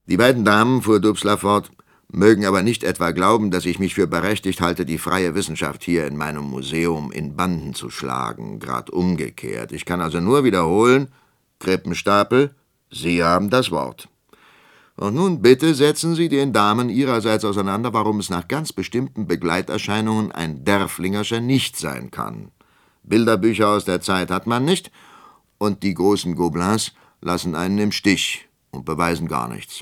Die beiden Damen, fuhr Dubslav fort, mögen aber nicht etwa glauben, dass ich mich für berechtigt halte, die freie Wissenschaft hier in meinem Museum in Banden zu schlagen, grad umgekehrt. Ich kann also nur wiederholen, Krippenstapel, Sie haben das Wort. Und nun bitte setzen Sie den Damen Ihrerseits auseinander, warum es nach ganz bestimmten Begleiterscheinungen ein Derfflingerscher nicht sein kann. Bilderbücher aus der Zeit hat man nicht, und die großen Gobelins lassen einen im Stich und beweisen gar nichts.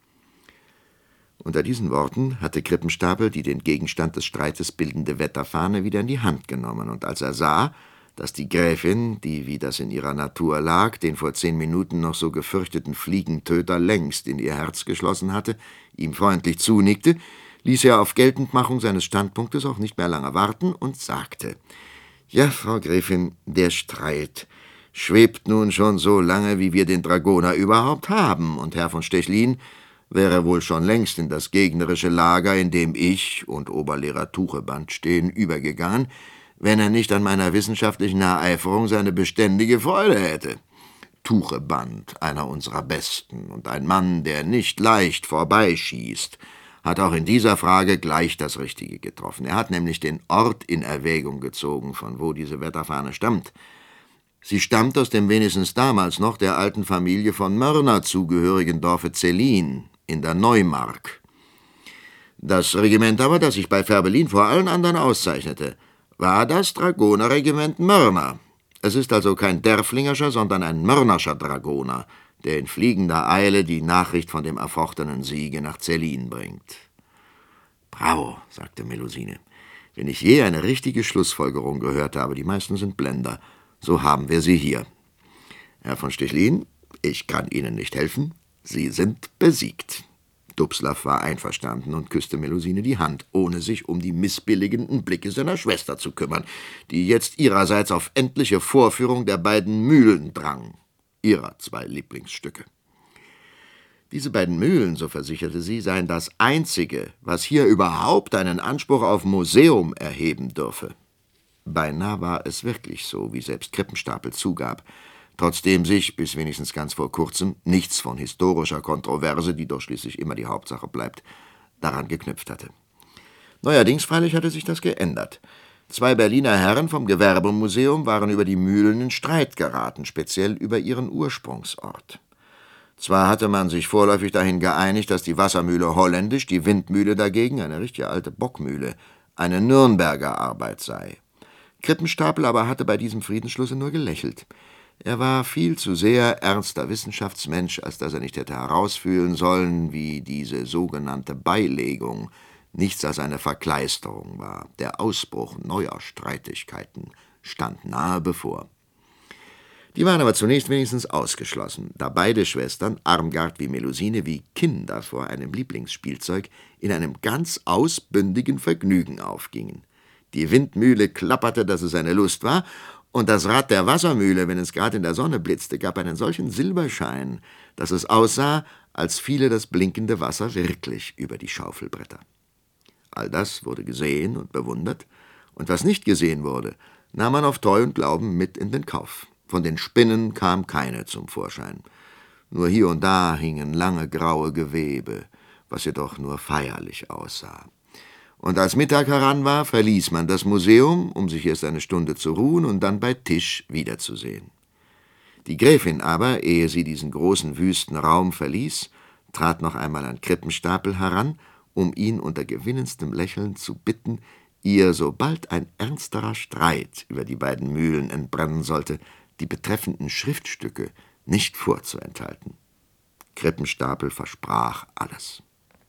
Unter diesen Worten hatte Krippenstapel die den Gegenstand des Streites bildende Wetterfahne wieder in die Hand genommen, und als er sah, dass die Gräfin, die, wie das in ihrer Natur lag, den vor 10 Minuten noch so gefürchteten Fliegentöter längst in ihr Herz geschlossen hatte, ihm freundlich zunickte, ließ er auf Geltendmachung seines Standpunktes auch nicht mehr lange warten und sagte: »Ja, Frau Gräfin, der Streit schwebt nun schon so lange, wie wir den Dragoner überhaupt haben, und Herr von Stechlin wäre wohl schon längst in das gegnerische Lager, in dem ich und Oberlehrer Tucheband stehen, übergegangen, wenn er nicht an meiner wissenschaftlichen Ereiferung seine beständige Freude hätte. Tucheband, einer unserer Besten und ein Mann, der nicht leicht vorbeischießt, hat auch in dieser Frage gleich das Richtige getroffen. Er hat nämlich den Ort in Erwägung gezogen, von wo diese Wetterfahne stammt. Sie stammt aus dem wenigstens damals noch der alten Familie von Mörner zugehörigen Dorfe Zellin in der Neumark. Das Regiment aber, das sich bei Färbelin vor allen anderen auszeichnete, war das Dragonerregiment Mörner. Es ist also kein Derfflingerscher, sondern ein Mörnerscher Dragoner, der in fliegender Eile die Nachricht von dem erfochtenen Siege nach Zellin bringt. »Bravo«, sagte Melusine. »Wenn ich je eine richtige Schlussfolgerung gehört habe, die meisten sind Blender, so haben wir sie hier. Herr von Stechlin, ich kann Ihnen nicht helfen, Sie sind besiegt.« Dubslav war einverstanden und küsste Melusine die Hand, ohne sich um die missbilligenden Blicke seiner Schwester zu kümmern, die jetzt ihrerseits auf endliche Vorführung der beiden Mühlen drang, ihrer 2 Lieblingsstücke. Diese beiden Mühlen, so versicherte sie, seien das Einzige, was hier überhaupt einen Anspruch auf Museum erheben dürfe. Beinahe war es wirklich so, wie selbst Krippenstapel zugab, trotzdem sich, bis wenigstens ganz vor kurzem, nichts von historischer Kontroverse, die doch schließlich immer die Hauptsache bleibt, daran geknüpft hatte. Neuerdings freilich hatte sich das geändert. 2 Berliner Herren vom Gewerbemuseum waren über die Mühlen in Streit geraten, speziell über ihren Ursprungsort. Zwar hatte man sich vorläufig dahin geeinigt, dass die Wassermühle holländisch, die Windmühle dagegen, eine richtige alte Bockmühle, eine Nürnberger Arbeit sei. Krippenstapel aber hatte bei diesem Friedensschlusse nur gelächelt. Er war viel zu sehr ernster Wissenschaftsmensch, als dass er nicht hätte herausfühlen sollen, wie diese sogenannte Beilegung nichts als eine Verkleisterung war. Der Ausbruch neuer Streitigkeiten stand nahe bevor. Die waren aber zunächst wenigstens ausgeschlossen, da beide Schwestern, Armgard wie Melusine, wie Kinder vor einem Lieblingsspielzeug, in einem ganz ausbündigen Vergnügen aufgingen. Die Windmühle klapperte, dass es eine Lust war, und das Rad der Wassermühle, wenn es gerade in der Sonne blitzte, gab einen solchen Silberschein, dass es aussah, als fiele das blinkende Wasser wirklich über die Schaufelbretter. All das wurde gesehen und bewundert, und was nicht gesehen wurde, nahm man auf Treu und Glauben mit in den Kauf. Von den Spinnen kam keine zum Vorschein. Nur hier und da hingen lange graue Gewebe, was jedoch nur feierlich aussah. Und als Mittag heran war, verließ man das Museum, um sich erst eine Stunde zu ruhen und dann bei Tisch wiederzusehen. Die Gräfin aber, ehe sie diesen großen, wüsten Raum verließ, trat noch einmal an Krippenstapel heran, um ihn unter gewinnendstem Lächeln zu bitten, ihr, sobald ein ernsterer Streit über die beiden Mühlen entbrennen sollte, die betreffenden Schriftstücke nicht vorzuenthalten. Krippenstapel versprach alles.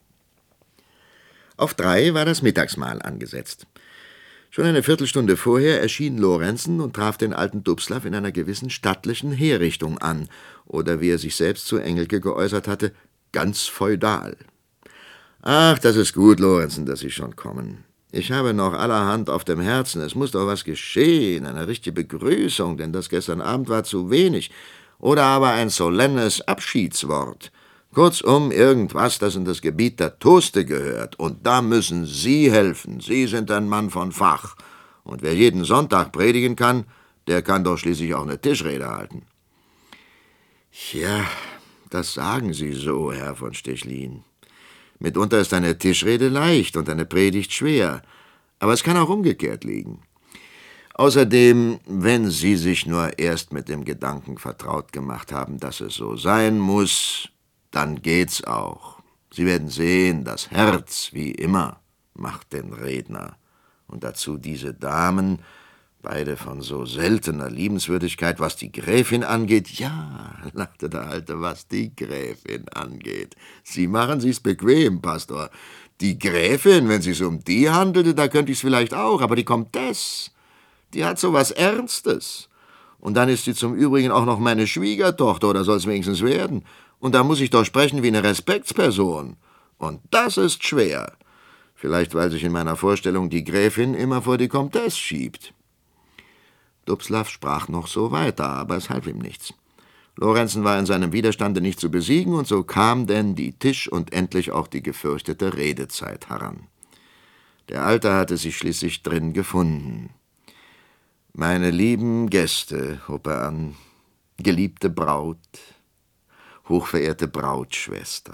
Auf 3 war das Mittagsmahl angesetzt. Schon eine Viertelstunde vorher erschien Lorenzen und traf den alten Dubslav in einer gewissen stattlichen Herrichtung an, oder wie er sich selbst zu Engelke geäußert hatte, ganz feudal. »Ach, das ist gut, Lorenzen, dass Sie schon kommen. Ich habe noch allerhand auf dem Herzen. Es muss doch was geschehen, eine richtige Begrüßung, denn das gestern Abend war zu wenig. Oder aber ein solennes Abschiedswort. Kurzum, irgendwas, das in das Gebiet der Toaste gehört. Und da müssen Sie helfen. Sie sind ein Mann von Fach. Und wer jeden Sonntag predigen kann, der kann doch schließlich auch eine Tischrede halten.« »Ja«, Das sagen Sie so, Herr von Stechlin. Mitunter ist eine Tischrede leicht und eine Predigt schwer, aber es kann auch umgekehrt liegen. Außerdem, wenn Sie sich nur erst mit dem Gedanken vertraut gemacht haben, dass es so sein muss, dann geht's auch. Sie werden sehen, das Herz, wie immer, macht den Redner. Und dazu diese Damen, beide von so seltener Liebenswürdigkeit, was die Gräfin angeht. Ja, lachte der Alte, was die Gräfin angeht. Sie machen sich's bequem, Pastor. Die Gräfin, wenn sich's um die handelte, da könnte ich's vielleicht auch, aber die Komtesse, die hat so was Ernstes. Und dann ist sie zum Übrigen auch noch meine Schwiegertochter, oder soll's wenigstens werden. Und da muss ich doch sprechen wie eine Respektsperson. Und das ist schwer. Vielleicht, weil sich in meiner Vorstellung die Gräfin immer vor die Komtesse schiebt. Dubslav sprach noch so weiter, aber es half ihm nichts. Lorenzen war in seinem Widerstande nicht zu besiegen, und so kam denn die Tisch- und endlich auch die gefürchtete Redezeit heran. Der Alte hatte sich schließlich drin gefunden. »Meine lieben Gäste«, hob er an, »geliebte Braut, hochverehrte Brautschwester.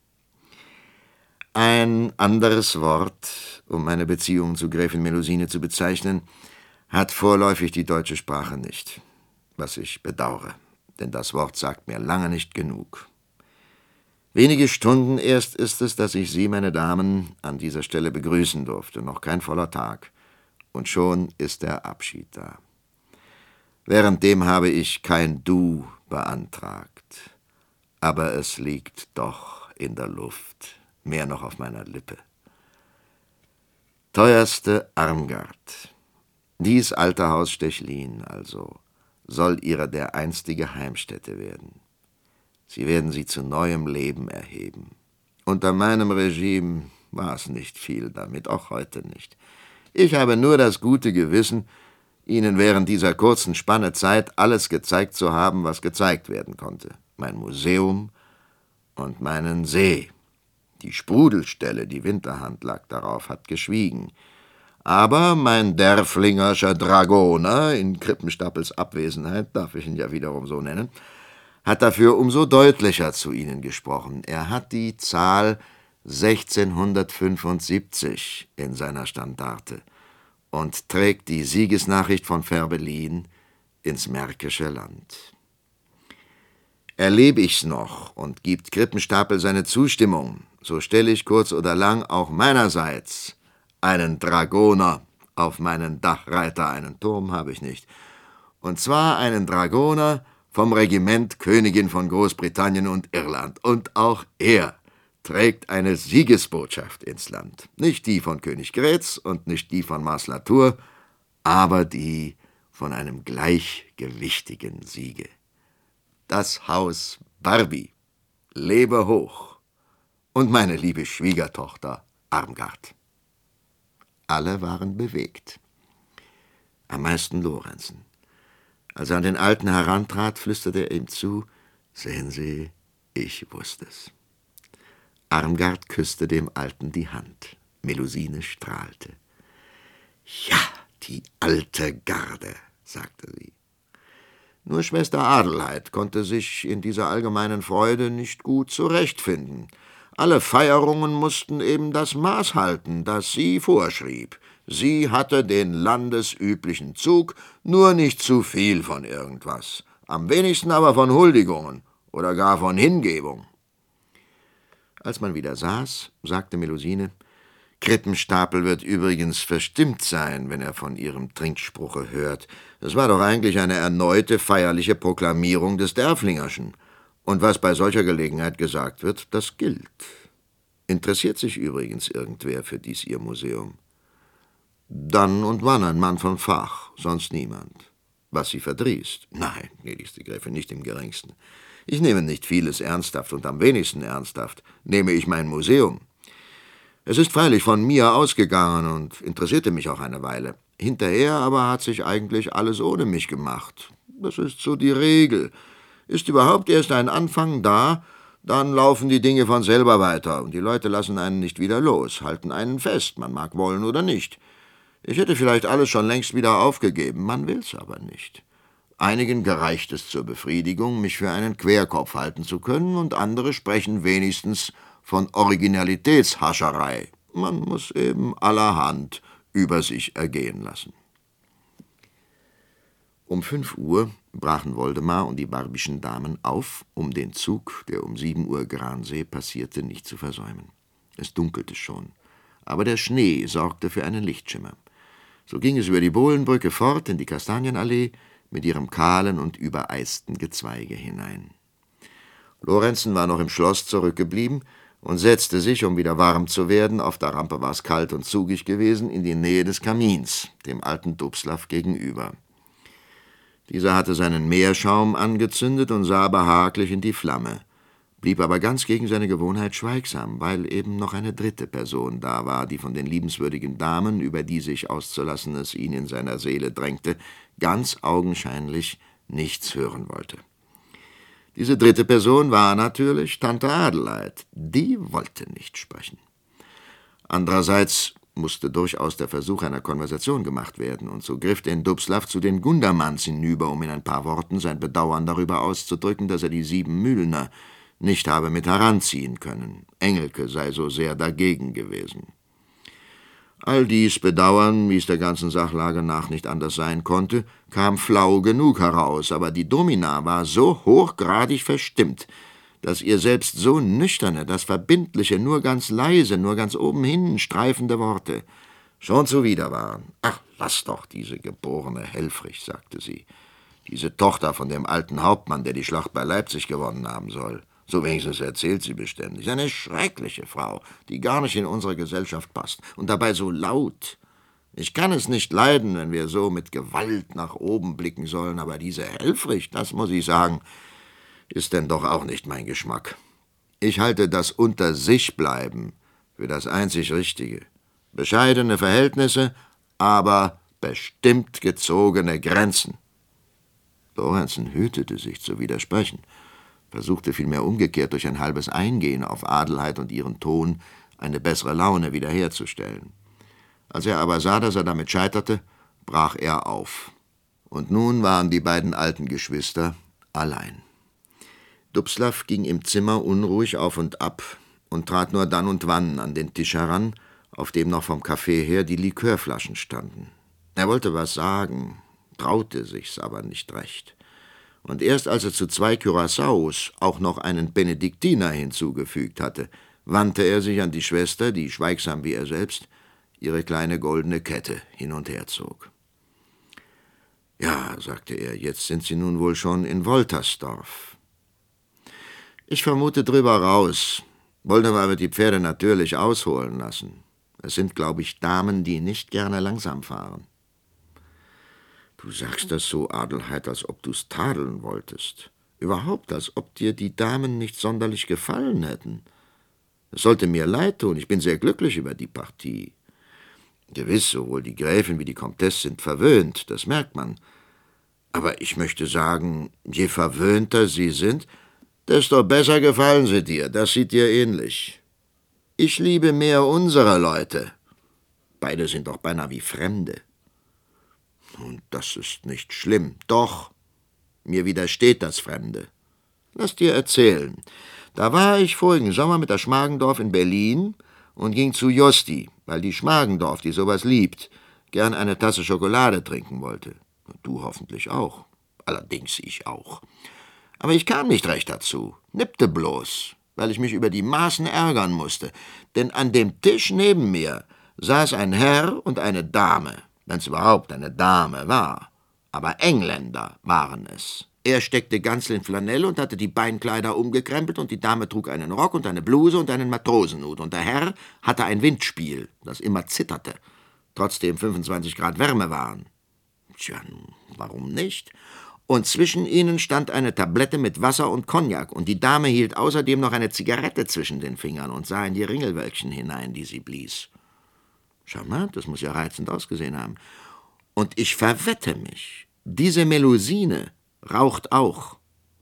Ein anderes Wort, um meine Beziehung zu Gräfin Melusine zu bezeichnen, hat vorläufig die deutsche Sprache nicht, was ich bedauere, denn das Wort sagt mir lange nicht genug. Wenige Stunden erst ist es, dass ich Sie, meine Damen, an dieser Stelle begrüßen durfte, noch kein voller Tag, und schon ist der Abschied da. Währenddem habe ich kein Du beantragt, aber es liegt doch in der Luft, mehr noch auf meiner Lippe. Teuerste Armgard, dies alte Haus Stechlin also soll ihrer dereinstige Heimstätte werden. Sie werden sie zu neuem Leben erheben. Unter meinem Regime war es nicht viel damit, auch heute nicht. Ich habe nur das gute Gewissen, Ihnen während dieser kurzen Spanne Zeit alles gezeigt zu haben, was gezeigt werden konnte. Mein Museum und meinen See. Die Sprudelstelle, die Winterhand lag darauf, hat geschwiegen. Aber mein Derfflingerscher Dragoner, in Krippenstapels Abwesenheit, darf ich ihn ja wiederum so nennen, hat dafür umso deutlicher zu Ihnen gesprochen. Er hat die Zahl 1675 in seiner Standarte und trägt die Siegesnachricht von Fehrbellin ins Märkische Land. Erlebe ich's noch und gibt Krippenstapel seine Zustimmung, so stelle ich kurz oder lang auch meinerseits einen Dragoner auf meinen Dachreiter. Einen Turm habe ich nicht. Und zwar einen Dragoner vom Regiment Königin von Großbritannien und Irland. Und auch er trägt eine Siegesbotschaft ins Land. Nicht die von König Grätz und nicht die von Mars La Tour, aber die von einem gleichgewichtigen Siege. Das Haus Barbie lebe hoch und meine liebe Schwiegertochter Armgard. Alle waren bewegt. Am meisten Lorenzen. Als er an den Alten herantrat, flüsterte er ihm zu, »Sehen Sie, ich wusste es.« Armgard küsste dem Alten die Hand. Melusine strahlte. »Ja, die alte Garde«, sagte sie. Nur Schwester Adelheid konnte sich in dieser allgemeinen Freude nicht gut zurechtfinden. Alle Feierungen mussten eben das Maß halten, das sie vorschrieb. Sie hatte den landesüblichen Zug, nur nicht zu viel von irgendwas. Am wenigsten aber von Huldigungen oder gar von Hingebung. Als man wieder saß, sagte Melusine, »Krippenstapel wird übrigens verstimmt sein, wenn er von Ihrem Trinkspruche hört. Das war doch eigentlich eine erneute feierliche Proklamierung des Derfflingerschen. Und was bei solcher Gelegenheit gesagt wird, das gilt. Interessiert sich übrigens irgendwer für dies Ihr Museum?« »Dann und wann ein Mann von Fach, sonst niemand.« »Was Sie verdrießt?« »Nein, gnädigste Gräfin, nicht im geringsten. Ich nehme nicht vieles ernsthaft und am wenigsten ernsthaft nehme ich mein Museum. Es ist freilich von mir ausgegangen und interessierte mich auch eine Weile. Hinterher aber hat sich eigentlich alles ohne mich gemacht. Das ist so die Regel. Ist überhaupt erst ein Anfang da, dann laufen die Dinge von selber weiter und die Leute lassen einen nicht wieder los, halten einen fest, man mag wollen oder nicht. Ich hätte vielleicht alles schon längst wieder aufgegeben, man will's aber nicht. Einigen gereicht es zur Befriedigung, mich für einen Querkopf halten zu können, und andere sprechen wenigstens von Originalitätshascherei. Man muss eben allerhand über sich ergehen lassen. Um 5 Uhr brachen Woldemar und die barbischen Damen auf, um den Zug, der um 7 Uhr Gransee passierte, nicht zu versäumen. Es dunkelte schon, aber der Schnee sorgte für einen Lichtschimmer. So ging es über die Bohlenbrücke fort in die Kastanienallee mit ihrem kahlen und übereisten Gezweige hinein. Lorenzen war noch im Schloss zurückgeblieben und setzte sich, um wieder warm zu werden, auf der Rampe war es kalt und zugig gewesen, in die Nähe des Kamins, dem alten Dubslav gegenüber. Dieser hatte seinen Meerschaum angezündet und sah behaglich in die Flamme, blieb aber ganz gegen seine Gewohnheit schweigsam, weil eben noch eine dritte Person da war, die von den liebenswürdigen Damen, über die sich auszulassen es ihn in seiner Seele drängte, ganz augenscheinlich nichts hören wollte. Diese dritte Person war natürlich Tante Adelheid. Die wollte nicht sprechen. Andererseits musste durchaus der Versuch einer Konversation gemacht werden, und so griff denn Dubslav zu den Gundermanns hinüber, um in ein paar Worten sein Bedauern darüber auszudrücken, dass er die 7 Mühlner nicht habe mit heranziehen können. Engelke sei so sehr dagegen gewesen. All dies Bedauern, wie es der ganzen Sachlage nach nicht anders sein konnte, kam flau genug heraus, aber die Domina war so hochgradig verstimmt, dass ihr selbst so nüchterne, das verbindliche, nur ganz leise, nur ganz obenhin streifende Worte schon zuwider waren. »Ach, lass doch diese geborene Helfrich«, sagte sie, »diese Tochter von dem alten Hauptmann, der die Schlacht bei Leipzig gewonnen haben soll. So wenigstens erzählt sie beständig. Eine schreckliche Frau, die gar nicht in unsere Gesellschaft passt. Und dabei so laut. Ich kann es nicht leiden, wenn wir so mit Gewalt nach oben blicken sollen, aber diese Helfrich, das muss ich sagen, ist denn doch auch nicht mein Geschmack. Ich halte das Unter-sich-Bleiben für das einzig Richtige. Bescheidene Verhältnisse, aber bestimmt gezogene Grenzen.« Lorenzen hütete sich zu widersprechen, versuchte vielmehr umgekehrt durch ein halbes Eingehen auf Adelheid und ihren Ton eine bessere Laune wiederherzustellen. Als er aber sah, dass er damit scheiterte, brach er auf. Und nun waren die beiden alten Geschwister allein. Dubslav ging im Zimmer unruhig auf und ab und trat nur dann und wann an den Tisch heran, auf dem noch vom Kaffee her die Likörflaschen standen. Er wollte was sagen, traute sich's aber nicht recht. Und erst als er zu 2 Curaçaos auch noch einen Benediktiner hinzugefügt hatte, wandte er sich an die Schwester, die, schweigsam wie er selbst, ihre kleine goldene Kette hin und her zog. »Ja«, sagte er, »jetzt sind Sie nun wohl schon in Woltersdorf.« »Ich vermute drüber raus. Woldemar wird die Pferde natürlich ausholen lassen. Es sind, glaube ich, Damen, die nicht gerne langsam fahren.« »Du sagst das so, Adelheid, als ob du's tadeln wolltest. Überhaupt, als ob dir die Damen nicht sonderlich gefallen hätten. Es sollte mir leid tun, ich bin sehr glücklich über die Partie. Gewiss, sowohl die Gräfin wie die Comtesse sind verwöhnt, das merkt man. Aber ich möchte sagen, je verwöhnter sie sind, desto besser gefallen sie dir, das sieht dir ähnlich. Ich liebe mehr unsere Leute. Beide sind doch beinahe wie Fremde.« »Und das ist nicht schlimm.« »Doch, mir widersteht das Fremde. Lass dir erzählen. Da war ich vorigen Sommer mit der Schmargendorf in Berlin und ging zu Josti, weil die Schmargendorf, die sowas liebt, gern eine Tasse Schokolade trinken wollte. Du hoffentlich auch. Allerdings ich auch. Aber ich kam nicht recht dazu, nippte bloß, weil ich mich über die Maßen ärgern musste. Denn an dem Tisch neben mir saß ein Herr und eine Dame, wenn's überhaupt eine Dame war. Aber Engländer waren es. Er steckte ganz in Flanell und hatte die Beinkleider umgekrempelt, und die Dame trug einen Rock und eine Bluse und einen Matrosenhut. Und der Herr hatte ein Windspiel, das immer zitterte, trotzdem 25 Grad Wärme waren. Tja, warum nicht? Und zwischen ihnen stand eine Tablette mit Wasser und Cognac, und die Dame hielt außerdem noch eine Zigarette zwischen den Fingern und sah in die Ringelwölkchen hinein, die sie blies. Charmant, das muss ja reizend ausgesehen haben. Und ich verwette mich, diese Melusine raucht auch.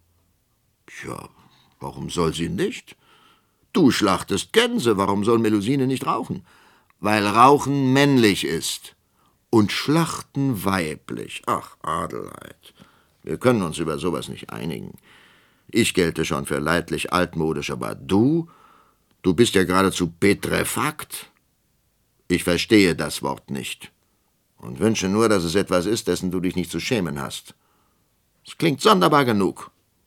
Tja, warum soll sie nicht? Du schlachtest Gänse, warum soll Melusine nicht rauchen? Weil Rauchen männlich ist und Schlachten weiblich. Ach, Adelheid, Wir können uns über sowas nicht einigen. Ich gelte schon für leidlich altmodisch, aber du bist ja geradezu petrefakt. Ich verstehe das Wort nicht und wünsche nur, dass es etwas ist, dessen du dich nicht zu schämen hast. Es klingt sonderbar genug.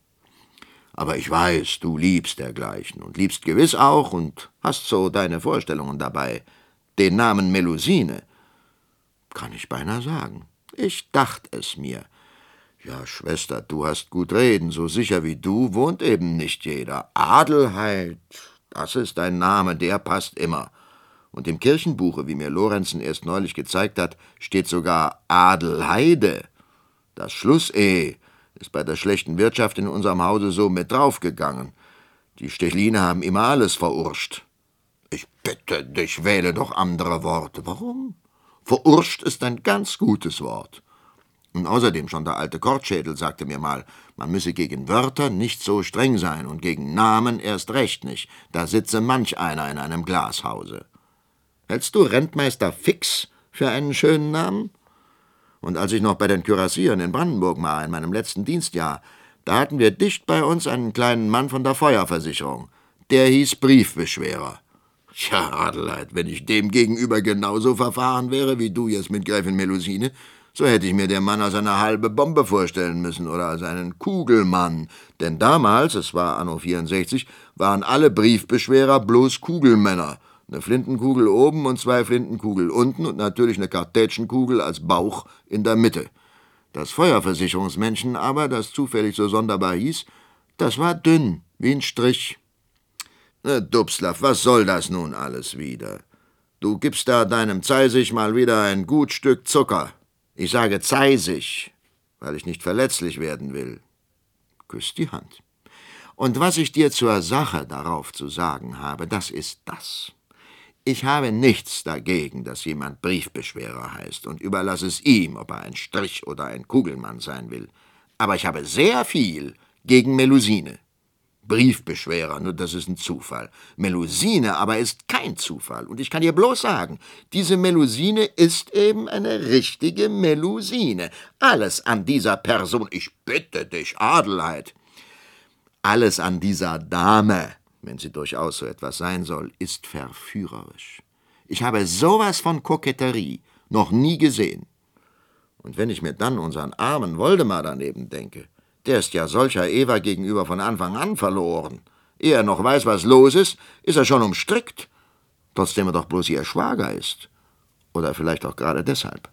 Aber ich weiß, du liebst dergleichen und liebst gewiss auch und hast so deine Vorstellungen dabei. Den Namen Melusine, kann ich beinahe sagen. Ich dacht es mir. Ja, Schwester, du hast gut reden, so sicher wie du wohnt eben nicht jeder. Adelheid, das ist ein Name, der passt immer. Und im Kirchenbuche, wie mir Lorenzen erst neulich gezeigt hat, steht sogar Adelheide. Das Schluss-E ist bei der schlechten Wirtschaft in unserem Hause so mit draufgegangen. Die Stechline haben immer alles verurscht. Ich bitte dich, wähle doch andere Worte. Warum? Verurscht ist ein ganz gutes Wort. Und außerdem schon der alte Kortschädel sagte mir mal, man müsse gegen Wörter nicht so streng sein und gegen Namen erst recht nicht. Da sitze manch einer in einem Glashause. Hältst du Rentmeister Fix für einen schönen Namen? Und als ich noch bei den Kürassieren in Brandenburg war, in meinem letzten Dienstjahr, da hatten wir dicht bei uns einen kleinen Mann von der Feuerversicherung. Der hieß Briefbeschwerer. Tja, Adelheid, wenn ich dem gegenüber genauso verfahren wäre, wie du jetzt mit Gräfin Melusine, so hätte ich mir den Mann als eine halbe Bombe vorstellen müssen oder als einen Kugelmann. Denn damals, es war anno 64, waren alle Briefbeschwerer bloß Kugelmänner. Eine Flintenkugel oben und 2 Flintenkugeln unten und natürlich eine Kartätschenkugel als Bauch in der Mitte. Das Feuerversicherungsmännchen aber, das zufällig so sonderbar hieß, das war dünn, wie ein Strich. Na, Dubslav, was soll das nun alles wieder? Du gibst da deinem Zeisig mal wieder ein gut Stück Zucker. Ich sage Zeisig, weil ich nicht verletzlich werden will. Küsst die Hand. Und was ich dir zur Sache darauf zu sagen habe, das ist das. Ich habe nichts dagegen, dass jemand Briefbeschwerer heißt und überlasse es ihm, ob er ein Strich oder ein Kugelmann sein will. Aber ich habe sehr viel gegen Melusine. Briefbeschwerer, nur das ist ein Zufall. Melusine aber ist kein Zufall. Und ich kann dir bloß sagen, diese Melusine ist eben eine richtige Melusine. Alles an dieser Person, ich bitte dich, Adelheid, alles an dieser Dame, wenn sie durchaus so etwas sein soll, ist verführerisch. Ich habe sowas von Koketterie noch nie gesehen. Und wenn ich mir dann unseren armen Woldemar daneben denke, der ist ja solcher Eva gegenüber von Anfang an verloren. Ehe er noch weiß, was los ist er schon umstrickt. Trotzdem er doch bloß ihr Schwager ist. Oder vielleicht auch gerade deshalb.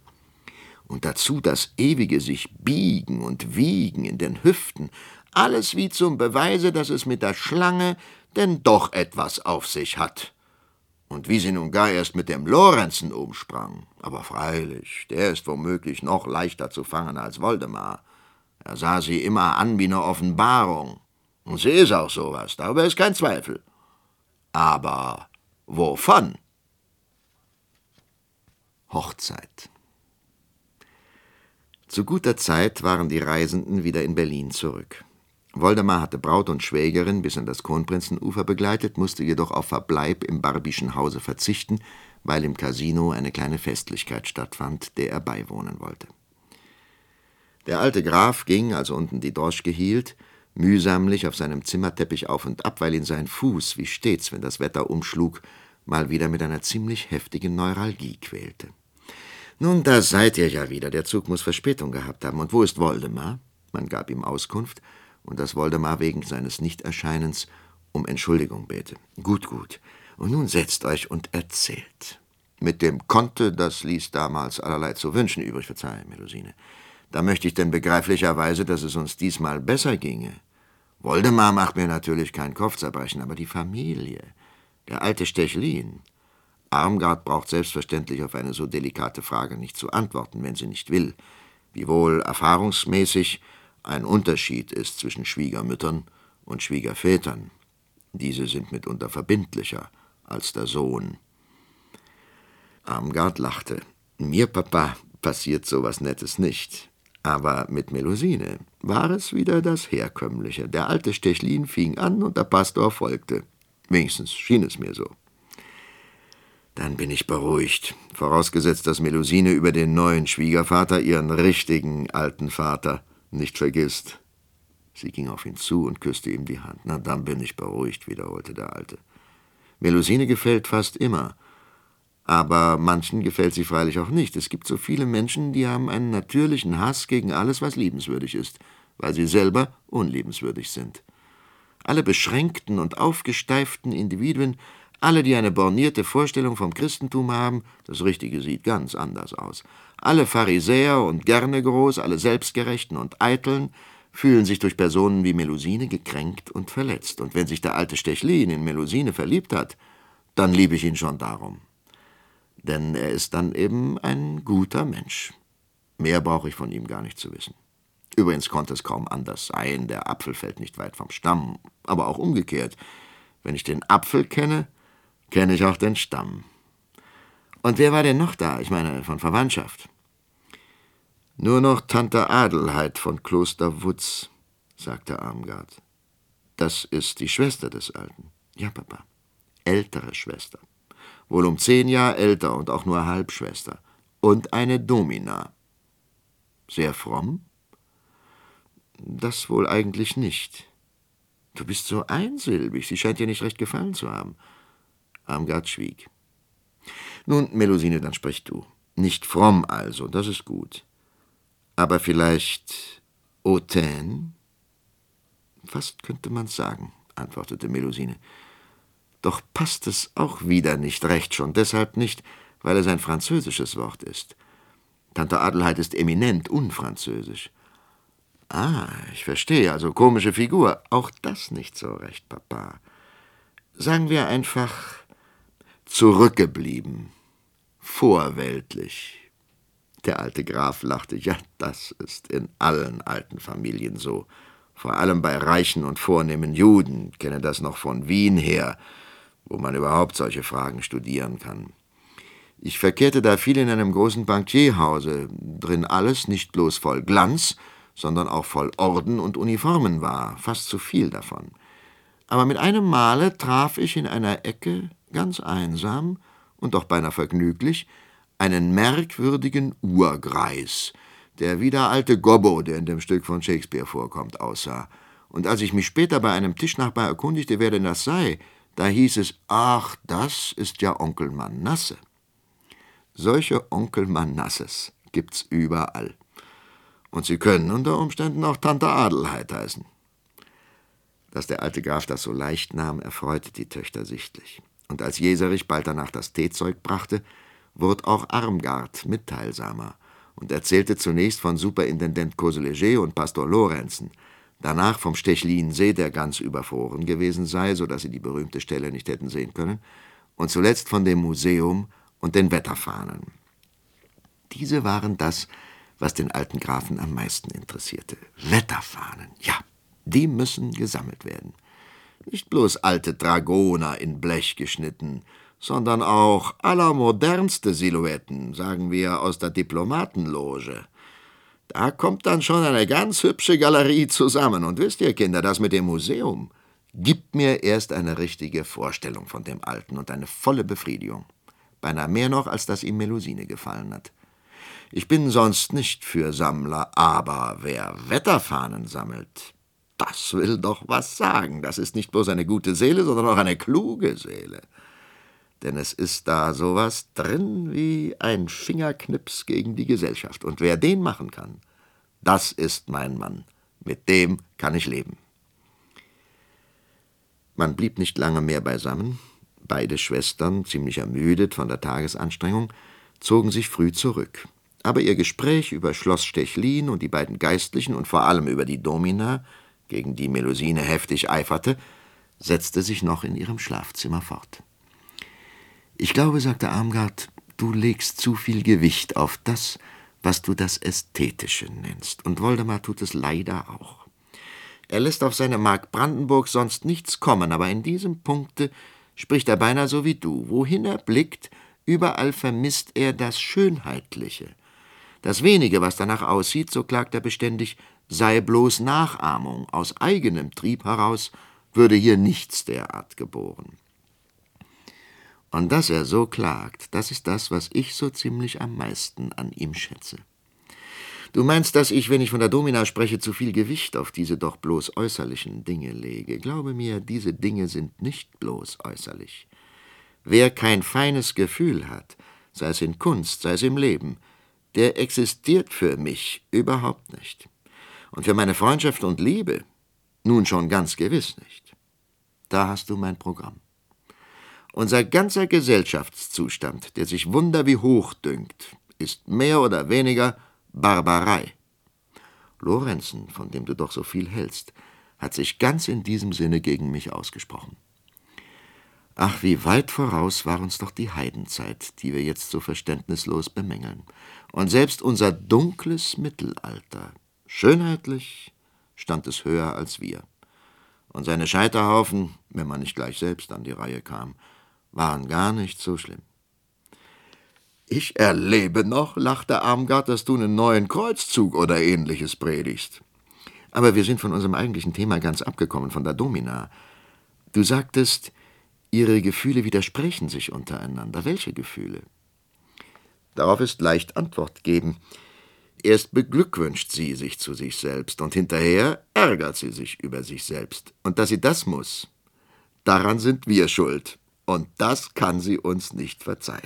Und dazu das ewige sich biegen und wiegen in den Hüften. Alles wie zum Beweise, dass es mit der Schlange denn doch etwas auf sich hat. Und wie sie nun gar erst mit dem Lorenzen umsprang. Aber freilich, der ist womöglich noch leichter zu fangen als Woldemar. Er sah sie immer an wie eine Offenbarung. Und sie ist auch sowas, darüber ist kein Zweifel. Aber wovon? Hochzeit. Zu guter Zeit waren die Reisenden wieder in Berlin zurück. Woldemar hatte Braut und Schwägerin bis an das Kronprinzenufer begleitet, musste jedoch auf Verbleib im Barbyschen Hause verzichten, weil im Casino eine kleine Festlichkeit stattfand, der er beiwohnen wollte. Der alte Graf ging, als unten die Droschke hielt, mühsamlich auf seinem Zimmerteppich auf und ab, weil ihn sein Fuß, wie stets, wenn das Wetter umschlug, mal wieder mit einer ziemlich heftigen Neuralgie quälte. »Nun, da seid ihr ja wieder. Der Zug muss Verspätung gehabt haben. Und wo ist Woldemar?« Man gab ihm Auskunft, und dass Woldemar wegen seines Nichterscheinens um Entschuldigung bäte. »Gut, gut. Und nun setzt euch und erzählt.« Mit dem Konnte, das ließ damals allerlei zu wünschen übrig, verzeih, Melusine. Da möchte ich denn begreiflicherweise, dass es uns diesmal besser ginge. Woldemar macht mir natürlich kein Kopfzerbrechen, aber die Familie, der alte Stechlin. Armgard braucht selbstverständlich auf eine so delikate Frage nicht zu antworten, wenn sie nicht will, wiewohl erfahrungsmäßig ein Unterschied ist zwischen Schwiegermüttern und Schwiegervätern. Diese sind mitunter verbindlicher als der Sohn. Armgard lachte. Mir, Papa, passiert sowas Nettes nicht. Aber mit Melusine war es wieder das Herkömmliche. Der alte Stechlin fing an und der Pastor folgte. Wenigstens schien es mir so. Dann bin ich beruhigt, vorausgesetzt, dass Melusine über den neuen Schwiegervater, ihren richtigen alten Vater, nicht vergisst. Sie ging auf ihn zu und küsste ihm die Hand. »Na, dann bin ich beruhigt«, wiederholte der Alte. »Melusine gefällt fast immer. Aber manchen gefällt sie freilich auch nicht. Es gibt so viele Menschen, die haben einen natürlichen Hass gegen alles, was liebenswürdig ist, weil sie selber unliebenswürdig sind. Alle beschränkten und aufgesteiften Individuen, alle, die eine bornierte Vorstellung vom Christentum haben, das Richtige sieht ganz anders aus. Alle Pharisäer und Gernegroß, alle Selbstgerechten und Eiteln, fühlen sich durch Personen wie Melusine gekränkt und verletzt. Und wenn sich der alte Stechlin in Melusine verliebt hat, dann liebe ich ihn schon darum. Denn er ist dann eben ein guter Mensch. Mehr brauche ich von ihm gar nicht zu wissen. Übrigens konnte es kaum anders sein, der Apfel fällt nicht weit vom Stamm. Aber auch umgekehrt, wenn ich den Apfel kenne, kenne ich auch den Stamm. Und wer war denn noch da? Ich meine, von Verwandtschaft. »Nur noch Tante Adelheid von Kloster Wutz«, sagte Armgard. »Das ist die Schwester des Alten.« »Ja, Papa, ältere Schwester. Wohl um 10 Jahre älter und auch nur Halbschwester. Und eine Domina.« »Sehr fromm?« »Das wohl eigentlich nicht.« »Du bist so einsilbig, sie scheint dir nicht recht gefallen zu haben.« Armgard schwieg. »Nun, Melusine, dann sprich du. Nicht fromm also, das ist gut. Aber vielleicht hautaine?« »Fast könnte man's sagen«, antwortete Melusine. »Doch passt es auch wieder nicht recht, schon deshalb nicht, weil es ein französisches Wort ist. Tante Adelheid ist eminent unfranzösisch.« »Ah, ich verstehe, also komische Figur. Auch das nicht so recht, Papa. Sagen wir einfach zurückgeblieben, vorweltlich.« Der alte Graf lachte. »Ja, das ist in allen alten Familien so. Vor allem bei reichen und vornehmen Juden, kenne das noch von Wien her, wo man überhaupt solche Fragen studieren kann. Ich verkehrte da viel in einem großen Bankierhause, drin alles nicht bloß voll Glanz, sondern auch voll Orden und Uniformen war, fast zu viel davon. Aber mit einem Male traf ich in einer Ecke, ganz einsam und doch beinahe vergnüglich, einen merkwürdigen Urgreis, der wie der alte Gobbo, der in dem Stück von Shakespeare vorkommt, aussah. Und als ich mich später bei einem Tischnachbar erkundigte, wer denn das sei, da hieß es, ach, das ist ja Onkel Manasse. Solche Onkel Manasses gibt's überall. Und sie können unter Umständen auch Tante Adelheid heißen.« Dass der alte Graf das so leicht nahm, erfreute die Töchter sichtlich. Und als Jeserich bald danach das Teezeug brachte, wurde auch Armgard mitteilsamer und erzählte zunächst von Superintendent Coseleger und Pastor Lorenzen, danach vom Stechlinsee, der ganz überfroren gewesen sei, so dass sie die berühmte Stelle nicht hätten sehen können, und zuletzt von dem Museum und den Wetterfahnen. Diese waren das, was den alten Grafen am meisten interessierte. Wetterfahnen, ja, die müssen gesammelt werden. Nicht bloß alte Dragoner in Blech geschnitten, sondern auch allermodernste Silhouetten, sagen wir aus der Diplomatenloge. Da kommt dann schon eine ganz hübsche Galerie zusammen. Und wisst ihr, Kinder, das mit dem Museum gibt mir erst eine richtige Vorstellung von dem Alten und eine volle Befriedigung. Beinahe mehr noch, als das ihm Melusine gefallen hat. Ich bin sonst nicht für Sammler, aber wer Wetterfahnen sammelt, das will doch was sagen. Das ist nicht bloß eine gute Seele, sondern auch eine kluge Seele. Denn es ist da sowas drin wie ein Fingerknips gegen die Gesellschaft. Und wer den machen kann, das ist mein Mann. Mit dem kann ich leben.« Man blieb nicht lange mehr beisammen. Beide Schwestern, ziemlich ermüdet von der Tagesanstrengung, zogen sich früh zurück. Aber ihr Gespräch über Schloss Stechlin und die beiden Geistlichen und vor allem über die Domina, gegen die Melusine heftig eiferte, setzte sich noch in ihrem Schlafzimmer fort. »Ich glaube«, sagte Armgard, »du legst zu viel Gewicht auf das, was du das Ästhetische nennst. Und Woldemar tut es leider auch. Er lässt auf seine Mark Brandenburg sonst nichts kommen, aber in diesem Punkte spricht er beinahe so wie du. Wohin er blickt, überall vermisst er das Schönheitliche. Das Wenige, was danach aussieht, so klagt er beständig, sei bloß Nachahmung. Aus eigenem Trieb heraus würde hier nichts derart geboren. Und dass er so klagt, das ist das, was ich so ziemlich am meisten an ihm schätze. Du meinst, dass ich, wenn ich von der Domina spreche, zu viel Gewicht auf diese doch bloß äußerlichen Dinge lege. Glaube mir, diese Dinge sind nicht bloß äußerlich. Wer kein feines Gefühl hat, sei es in Kunst, sei es im Leben, der existiert für mich überhaupt nicht. Und für meine Freundschaft und Liebe nun schon ganz gewiss nicht. Da hast du mein Programm. Unser ganzer Gesellschaftszustand, der sich wunder wie hoch dünkt, ist mehr oder weniger Barbarei. Lorenzen, von dem du doch so viel hältst, hat sich ganz in diesem Sinne gegen mich ausgesprochen. Ach, wie weit voraus war uns doch die Heidenzeit, die wir jetzt so verständnislos bemängeln. Und selbst unser dunkles Mittelalter, schönheitlich, stand es höher als wir. Und seine Scheiterhaufen, wenn man nicht gleich selbst an die Reihe kam, waren gar nicht so schlimm. »Ich erlebe noch«, lachte Armgard, »dass du einen neuen Kreuzzug oder Ähnliches predigst.« Aber wir sind von unserem eigentlichen Thema ganz abgekommen, von der Domina. Du sagtest, ihre Gefühle widersprechen sich untereinander. Welche Gefühle? Darauf ist leicht Antwort geben. Erst beglückwünscht sie sich zu sich selbst und hinterher ärgert sie sich über sich selbst. Und dass sie das muss, daran sind wir schuld. Und das kann sie uns nicht verzeihen.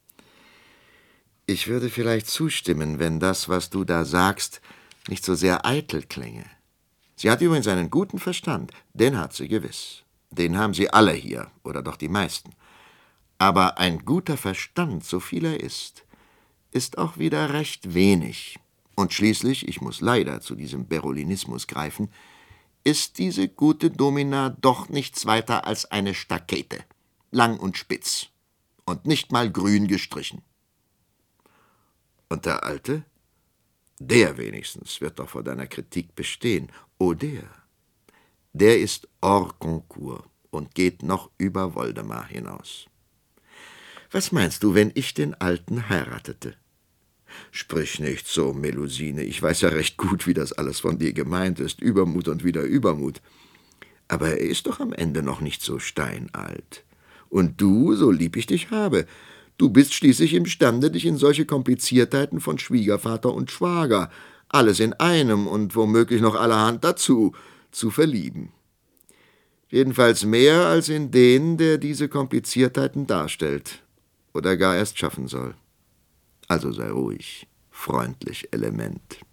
Ich würde vielleicht zustimmen, wenn das, was du da sagst, nicht so sehr eitel klänge. Sie hat übrigens einen guten Verstand, den hat sie gewiss. Den haben sie alle hier, oder doch die meisten. Aber ein guter Verstand, so viel er ist auch wieder recht wenig. Und schließlich, ich muss leider zu diesem Berolinismus greifen, ist diese gute Domina doch nichts weiter als eine Stakete, lang und spitz und nicht mal grün gestrichen. Und der Alte? Der wenigstens wird doch vor deiner Kritik bestehen. Oh, der ist hors concours und geht noch über Woldemar hinaus. Was meinst du, wenn ich den Alten heiratete? Sprich nicht so, Melusine, ich weiß ja recht gut, wie das alles von dir gemeint ist, Übermut und wieder Übermut. Aber er ist doch am Ende noch nicht so steinalt. Und du, so lieb ich dich habe, du bist schließlich imstande, dich in solche Kompliziertheiten von Schwiegervater und Schwager, alles in einem und womöglich noch allerhand dazu, zu verlieben. Jedenfalls mehr als in den, der diese Kompliziertheiten darstellt oder gar erst schaffen soll. Also sei ruhig, freundlich Element.